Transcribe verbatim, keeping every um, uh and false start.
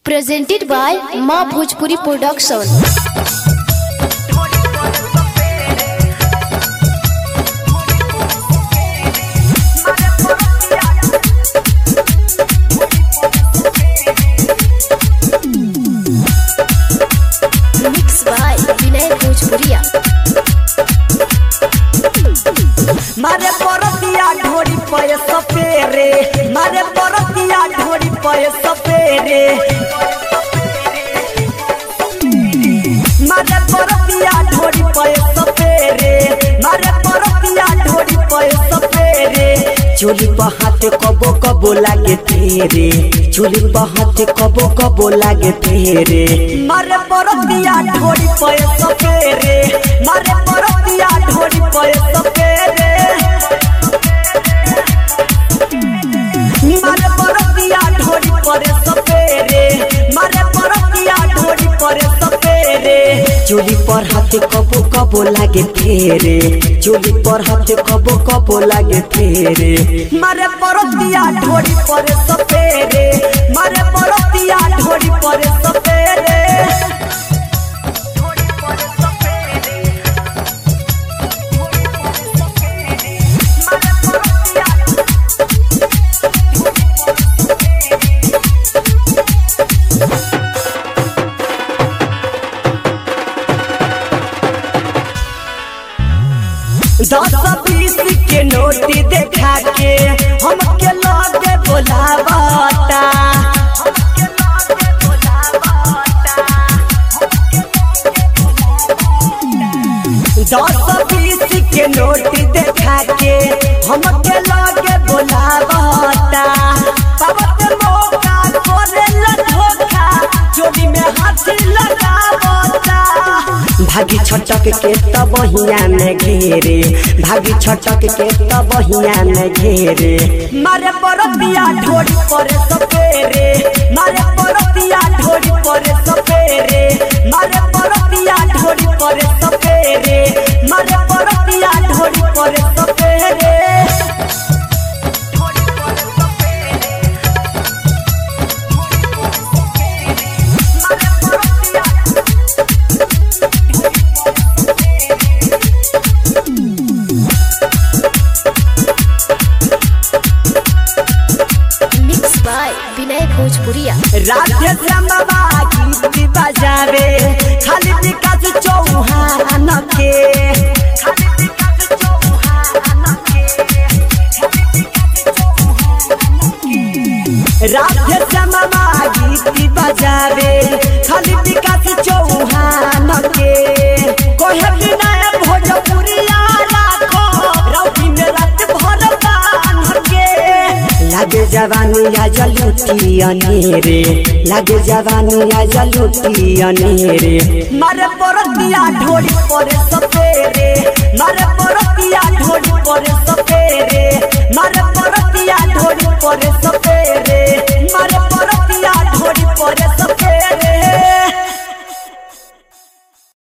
Presented by Ma Bhojpuri Production. Mixed by Vinay Bhojpuria. मारे परतिया ढोरी पे सपेरे मारे परतिया ढोरी पे सपेरे मारे परतिया ढोरी पे सपेरे मारे परतिया ढोरी पे सपेरे चोली पर हाथ कबो कबो लागे तेरे चोली पर हाथ कबो कबो लागे तेरे मारे परतिया ढोरी पे सपेरे मारे परतिया ढोरी पे सपेरे मारे परतिया ढोरी पर सपेरे मारे परतिया ढोरी पर सपेरे चोली पर हाथ कबो कबो लागे तेरे चोली पर हाथ कबो कबो लागे तेरे मारे परतिया ढोरी पर सपेरे मारे परतिया ढोरी पर सपेरे दस बीस के नोटी देखा के हम के लगे बोलावता दस बीस के नोटी देखा के हम के लगे बोलावता पावत मौका करे धोखा चोरी में हाथ लगावता भागी छटक के तब बहिया में घेरे भागी छटक के तब बहिया में घेरे मारे परतिया ढोरी पर सपेरे मारे परतिया ढोरी पर सपेरे मारे परतिया ढोरी पर सपेरे मारे परतिया ढोरी पर सपेरे विनय भोजपुरिया राधे श्यामवा गीत बजावे खाली विकास चौहान के खाली विकास चौहान के राधे श्यामवा गीत बजावे खाली विकास चौहान के कोहे विनय भोजपुरिया राखो रौदी में रात भर बांध के लागे जवानी आ जलूटी अनेरे लागे जवानी आ जलूटी अनेरे मारे परतिया ढोरी पर सपेरे मारे परतिया ढोरी पर सपेरे मारे परतिया ढोरी पर सपेरे।